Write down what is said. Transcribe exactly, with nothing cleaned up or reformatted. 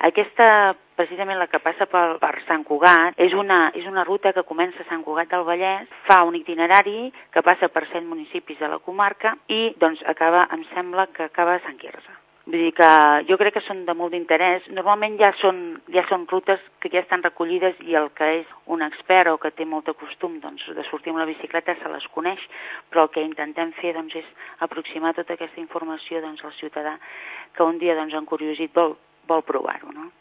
Aquesta, precisament la que passa per, per Sant Cugat, és una, és una ruta que comença a Sant Cugat del Vallès, fa un itinerari que passa per set municipis de la comarca i doncs acaba, em sembla que acaba a Sant Quirze. Vull dir que jo crec que són de molt d'interès. Normalment ja són, ja són rutes que ja estan recollides i el que és un expert o que té molt de costum doncs, de sortir amb la bicicleta se les coneix, però el que intentem fer doncs, és aproximar tota aquesta informació doncs, al ciutadà que un dia doncs, encuriosat vol, vol provar-ho, no?